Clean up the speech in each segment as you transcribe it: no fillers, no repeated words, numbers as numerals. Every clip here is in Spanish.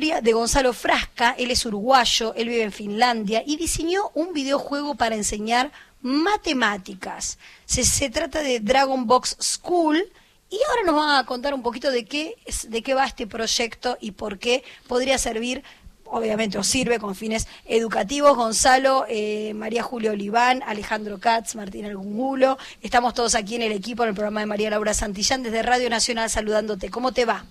historia de Gonzalo Frasca. Él es uruguayo, él vive en Finlandia y diseñó un videojuego para enseñar matemáticas. Se trata de Dragon Box School y ahora nos va a contar un poquito de qué va este proyecto y por qué podría servir, obviamente os sirve con fines educativos. Gonzalo, María Julia Oliván, Alejandro Katz, Martín Algungulo, estamos todos aquí en el equipo, en el programa de María Laura Santillán, desde Radio Nacional saludándote. ¿Cómo te va?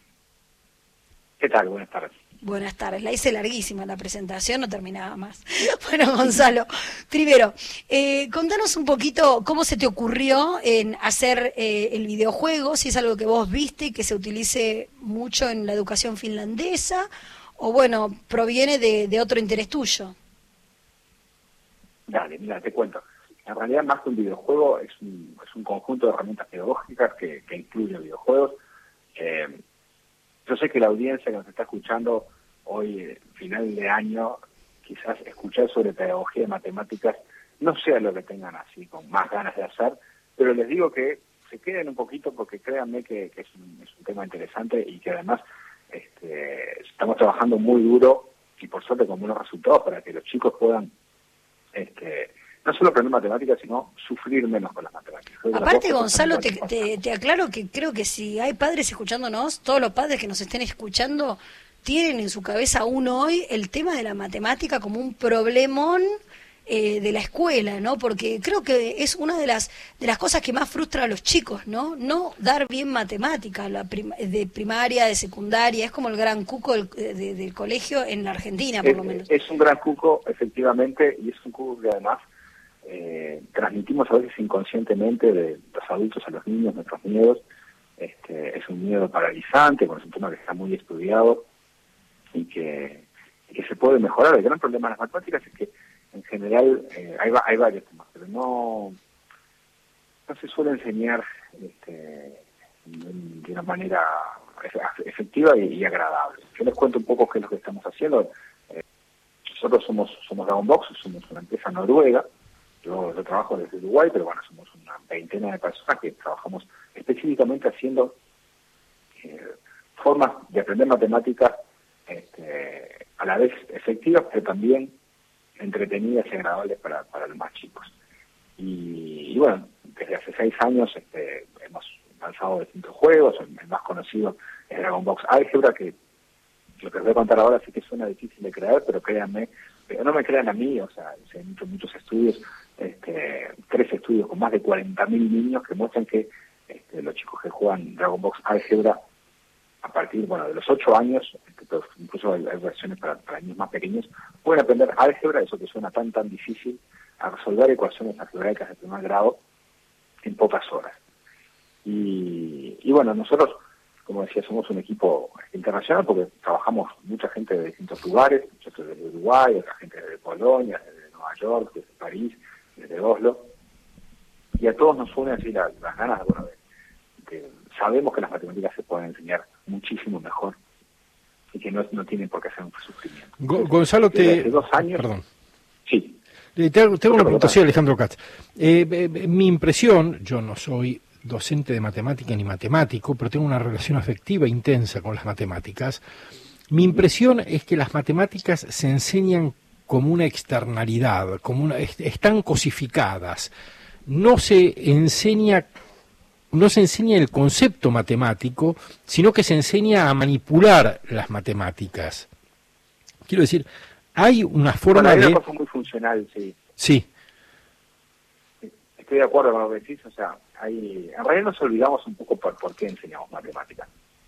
¿Qué tal? Buenas tardes. Buenas tardes, la hice larguísima la presentación, no terminaba más. Bueno, Gonzalo, primero, contanos un poquito cómo se te ocurrió en hacer el videojuego, si es algo que vos viste y que se utilice mucho en la educación finlandesa, o bueno, proviene de otro interés tuyo. Dale, mira, te cuento. En realidad, más que un videojuego, es un conjunto de herramientas pedagógicas que incluye videojuegos. Yo sé que la audiencia que nos está escuchando hoy, final de año, quizás escuchar sobre pedagogía de matemáticas no sea lo que tengan así, con más ganas de hacer, pero les digo que se queden un poquito porque créanme que es un tema interesante y que además estamos trabajando muy duro y por suerte con buenos resultados para que los chicos puedan no solo aprender matemáticas, sino sufrir menos con las matemáticas. Aparte, Gonzalo, te aclaro que creo que si hay padres escuchándonos, todos los padres que nos estén escuchando tienen en su cabeza aún hoy el tema de la matemática como un problemón de la escuela, ¿no? Porque creo que es una de las cosas que más frustra a los chicos, ¿no? No dar bien matemática, de primaria, de secundaria, es como el gran cuco del colegio en la Argentina, por lo menos. Es un gran cuco, efectivamente, y es un cuco que además transmitimos a veces inconscientemente de los adultos a los niños, nuestros miedos. Es un miedo paralizante, es un tema que está muy estudiado y que se puede mejorar. El gran problema de las matemáticas es que en general hay varios temas, pero no se suele enseñar de una manera efectiva y agradable. Yo les cuento un poco qué es lo que estamos haciendo. Nosotros somos Dragon Box, somos una empresa noruega. Yo trabajo desde Uruguay, pero bueno, somos una veintena de personas que trabajamos específicamente haciendo formas de aprender matemáticas a la vez efectivas, pero también entretenidas y agradables para los más chicos. Y bueno, desde hace 6 años hemos lanzado distintos juegos. El más conocido es Dragon Box Álgebra, que lo que les voy a contar ahora sí que suena difícil de creer, pero créanme, pero no me crean a mí, o sea, se han hecho muchos estudios, 3 estudios con más de 40.000 niños que muestran que los chicos que juegan Dragon Box Álgebra a partir, de los 8 años, pero incluso hay versiones para niños más pequeños, pueden aprender álgebra, eso que suena tan difícil, a resolver ecuaciones algebraicas de primer grado en pocas horas. Y bueno, nosotros, como decía, somos un equipo internacional porque trabajamos mucha gente de distintos lugares, mucha gente de Uruguay, otra gente de Polonia, de Nueva York, desde París, desde Oslo, y a todos nos unen así las ganas de sabemos que las matemáticas se pueden enseñar muchísimo mejor y que no tienen por qué hacer un sufrimiento. Gonzalo, hace 2 años... Perdón. Sí. Tengo una pregunta, sí, Alejandro Katz. Mi impresión, yo no soy docente de matemática ni matemático, pero tengo una relación afectiva intensa con las matemáticas. Mi impresión es que las matemáticas se enseñan como una externalidad, están cosificadas. No se enseña el concepto matemático, sino que se enseña a manipular las matemáticas. Quiero decir, hay una forma hay una cosa muy funcional, sí. Sí. Estoy de acuerdo con lo que decís, o sea, en realidad nos olvidamos un poco por qué enseñamos matemáticas.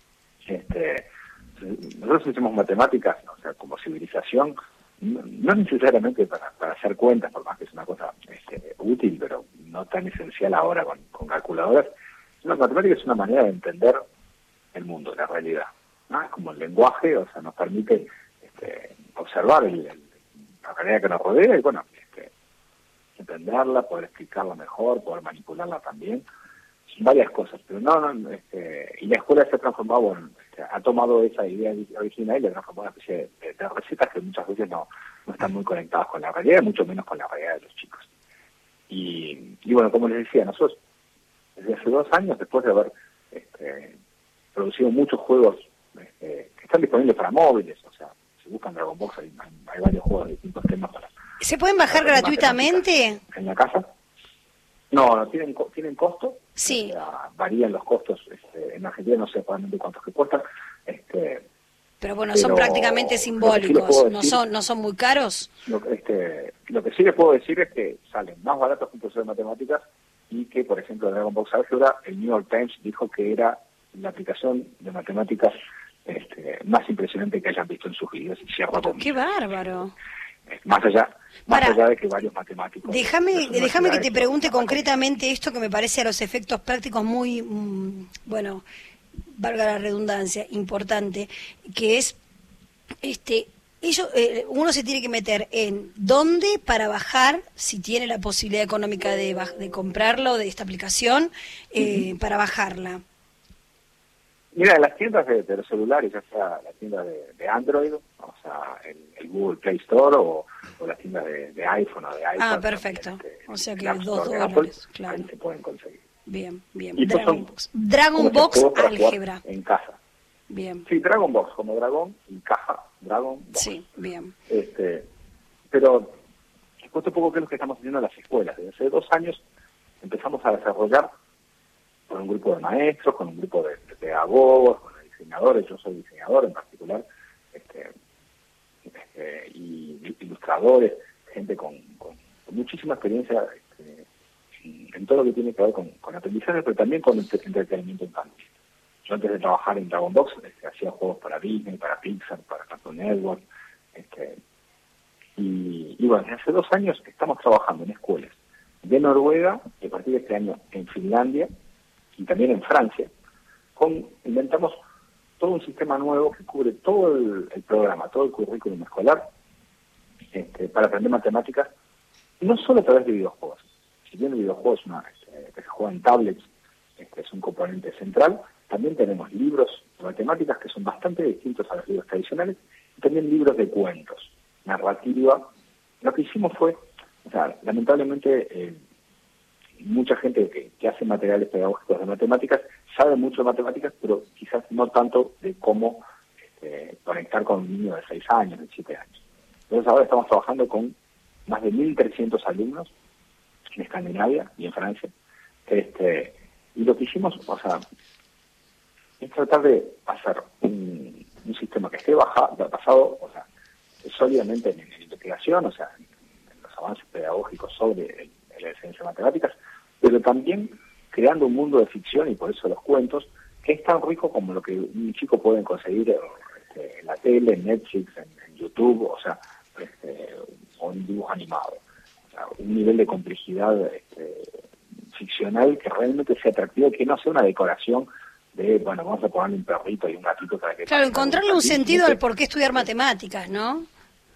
Nosotros enseñamos matemáticas, o sea, como civilización, no necesariamente para hacer cuentas, por más que es una cosa útil, pero no tan esencial ahora con calculadoras. La matemática es una manera de entender el mundo, la realidad, ¿no? Es como el lenguaje, o sea, nos permite observar la realidad que nos rodea y, entenderla, poder explicarla mejor, poder manipularla también. Son varias cosas, pero y la escuela se ha transformado, ha tomado esa idea original y la ha transformado en una especie de recetas que muchas veces no están muy conectadas con la realidad, mucho menos con la realidad de los chicos. Y bueno, como les decía, nosotros desde hace 2 años, después de haber producido muchos juegos que están disponibles para móviles, o sea, si buscan Dragon Box hay varios juegos de distintos temas para... ¿Se pueden bajar gratuitamente? ¿En la casa? No, tienen costo. Sí. O sea, varían los costos. En Argentina no sé probablemente cuántos que cuestan. Pero bueno, son prácticamente simbólicos, sí no son muy caros. Lo que sí les puedo decir es que salen más baratos que un profesor de matemáticas y que, por ejemplo, Dragon Box Álgebra, el New York Times dijo que era la aplicación de matemáticas más impresionante que hayan visto en sus vidas. ¡Qué bárbaro! Más allá de que varios matemáticos... Déjame que te pregunte concretamente esto que me parece a los efectos prácticos muy, bueno, valga la redundancia, importante, que es, uno se tiene que meter en dónde para bajar, si tiene la posibilidad económica de comprarlo, de esta aplicación, para bajarla. Mira, en las tiendas de los celulares, ya sea la tienda de Android, o sea, el Google Play Store o las tiendas de iPhone o de iPad. Ah, perfecto. O sea que $2, Apple, claro. Ahí se pueden conseguir. Bien. Y Dragon Box Álgebra. En casa. Bien. Sí, Dragon Box, como dragón y caja, Dragon Box. Sí, bien. Pero cuento un poco qué es lo que estamos haciendo en las escuelas. Desde hace 2 años empezamos a desarrollar con un grupo de maestros, con un grupo de pedagogos, con diseñadores, yo soy diseñador en particular, y ilustradores, gente con muchísima experiencia en todo lo que tiene que ver con aprendizaje, pero también con entretenimiento infantil. Yo antes de trabajar en Dragon Box hacía juegos para Disney, para Pixar, para Cartoon Network, y bueno, hace 2 años estamos trabajando en escuelas de Noruega, y a partir de este año en Finlandia, y también en Francia, inventamos todo un sistema nuevo que cubre todo el programa, todo el currículum escolar, para aprender matemáticas, no solo a través de videojuegos. Si bien el videojuego es que se juega en tablets, es un componente central, también tenemos libros de matemáticas que son bastante distintos a los libros tradicionales, y también libros de cuentos, narrativa. Lo que hicimos fue, lamentablemente, mucha gente que hace materiales pedagógicos de matemáticas sabe mucho de matemáticas, pero quizás no tanto de cómo conectar con un niño de 6 años, de 7 años. Entonces ahora estamos trabajando con más de 1.300 alumnos en Escandinavia y en Francia. Y lo que hicimos, es tratar de hacer un sistema que esté basado, sólidamente en investigación, en los avances pedagógicos sobre la ciencia de matemáticas, pero también creando un mundo de ficción, y por eso los cuentos, que es tan rico como lo que un chico puede conseguir en la tele, en Netflix, en YouTube, o en dibujo animado. Un nivel de complejidad ficcional que realmente sea atractivo, que no sea una decoración de, vamos a ponerle un perrito y un gatito para que... Claro, encontrarle un sentido al por qué estudiar matemáticas, ¿no?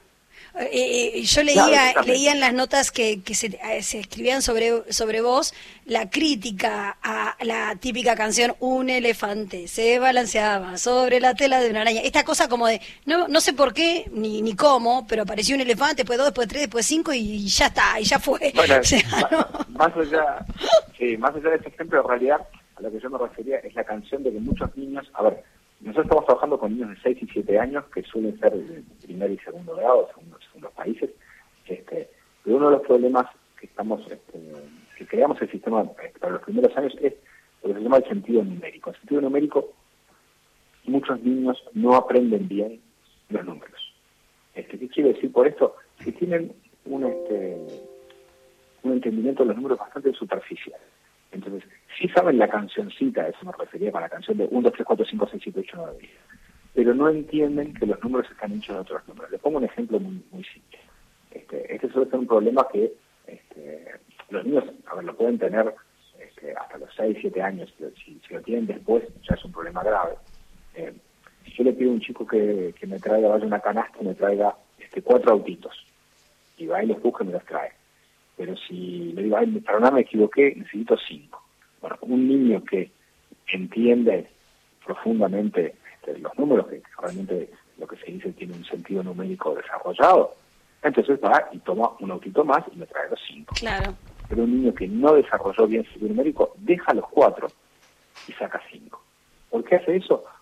Yo leía en las notas que se escribían sobre vos la crítica a la típica canción Un elefante se balanceaba sobre la tela de una araña. Esta cosa como de, no sé por qué ni cómo, pero apareció un elefante, después 2, después 3, después 5 y ya está, y ya fue. Bueno, o sea, más allá de este ejemplo, en realidad a lo que yo me refería es la canción de que muchos niños, nosotros estamos trabajando con niños de 6 y 7 años que suelen ser de primer y segundo grado, según los países, pero uno de los problemas que que creamos el sistema para los primeros años es lo que se llama el sentido numérico. El sentido numérico, muchos niños no aprenden bien los números. ¿Qué quiere decir por esto? Si tienen un entendimiento de los números bastante superficial. Entonces, sí saben la cancioncita, eso me refería con la canción de 1, 2, 3, 4, 5, 6, 7, 8, 9, 10. Pero no entienden que los números están hechos de otros números. Les pongo un ejemplo muy, muy simple. Este suele ser un problema que los niños, lo pueden tener hasta los 6, 7 años. Si lo tienen después, ya es un problema grave. Si yo le pido a un chico que me traiga, vaya una canasta y me traiga 4 autitos, y va y los busca y me los trae. Pero si le digo, perdóname, me equivoqué, necesito 5. Bueno, un niño que entiende profundamente los números, que realmente lo que se dice tiene un sentido numérico desarrollado, entonces va y toma un autito más y me trae los 5. Claro. Pero un niño que no desarrolló bien el sentido numérico, deja los 4 y saca 5. ¿Por qué hace eso?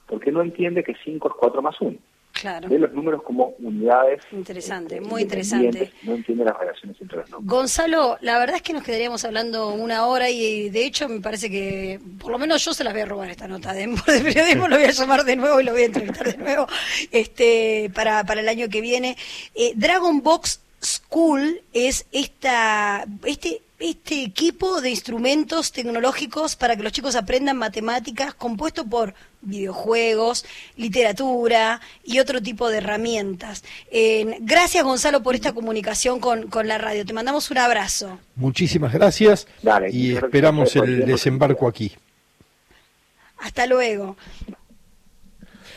porque no entiende que 5 es 4 más 1. Claro. Ve los números como unidades. Interesante, muy interesante. No entiende las relaciones entre los números. Gonzalo, la verdad es que nos quedaríamos hablando una hora y de hecho me parece que, por lo menos yo se las voy a robar esta nota de periodismo, lo voy a llamar de nuevo y lo voy a entrevistar de nuevo para el año que viene. Dragon Box School es este equipo de instrumentos tecnológicos para que los chicos aprendan matemáticas, compuesto por videojuegos, literatura y otro tipo de herramientas. Gracias, Gonzalo, por esta comunicación con la radio. Te mandamos un abrazo. Muchísimas gracias. Dale, y esperamos el desembarco aquí. Hasta luego.